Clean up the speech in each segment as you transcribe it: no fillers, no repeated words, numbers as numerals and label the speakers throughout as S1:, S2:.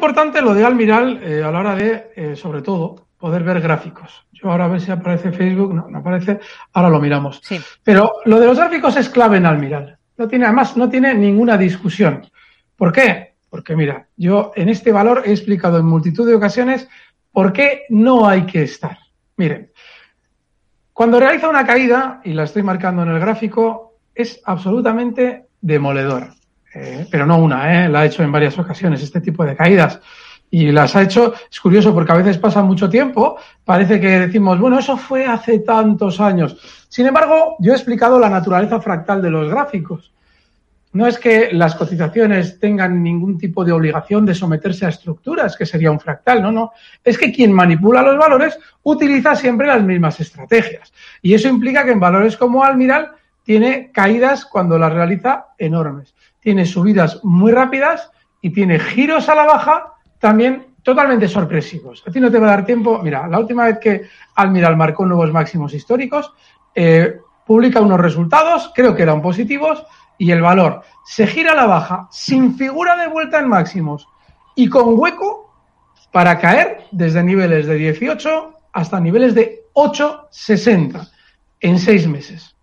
S1: importante lo de Almiral a la hora de, sobre todo, poder ver gráficos. Yo ahora a ver si aparece Facebook, no aparece, ahora lo miramos.
S2: Sí.
S1: Pero lo de los gráficos es clave en Almiral. Además, no tiene ninguna discusión. ¿Por qué? Porque mira, yo en este valor he explicado en multitud de ocasiones por qué no hay que estar. Miren, cuando realiza una caída, y la estoy marcando en el gráfico, es absolutamente demoledora. Pero no una, la ha hecho en varias ocasiones este tipo de caídas. Y las ha hecho, es curioso porque a veces pasa mucho tiempo, parece que decimos, bueno, eso fue hace tantos años. Sin embargo, yo he explicado la naturaleza fractal de los gráficos. No es que las cotizaciones tengan ningún tipo de obligación de someterse a estructuras, que sería un fractal, no. Es que quien manipula los valores utiliza siempre las mismas estrategias. Y eso implica que en valores como Almiral tiene caídas cuando las realiza enormes. Tiene subidas muy rápidas y tiene giros a la baja también totalmente sorpresivos. A ti no te va a dar tiempo. Mira, la última vez que Almiral marcó nuevos máximos históricos, publica unos resultados, creo que eran positivos, y el valor se gira a la baja sin figura de vuelta en máximos y con hueco para caer desde niveles de 18 hasta niveles de 8,60 en 6 meses.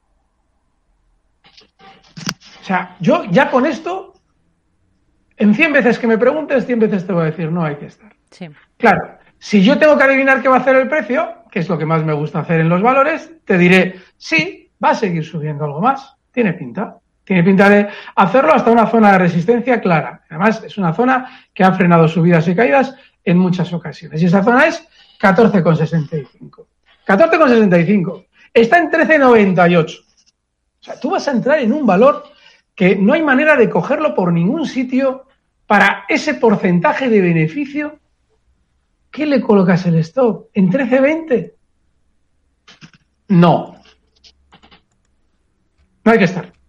S1: O sea, yo ya con esto, en 100 veces que me preguntes, 100 veces te voy a decir, no hay que estar.
S2: Sí.
S1: Claro, si yo tengo que adivinar qué va a hacer el precio, que es lo que más me gusta hacer en los valores, te diré, sí, va a seguir subiendo algo más. Tiene pinta. Tiene pinta de hacerlo hasta una zona de resistencia clara. Además, es una zona que ha frenado subidas y caídas en muchas ocasiones. Y esa zona es 14,65. 14,65. Está en 13,98. O sea, tú vas a entrar en un valor que no hay manera de cogerlo por ningún sitio para ese porcentaje de beneficio. ¿Qué le colocas el stop? ¿En 13,20? No. No hay que estar.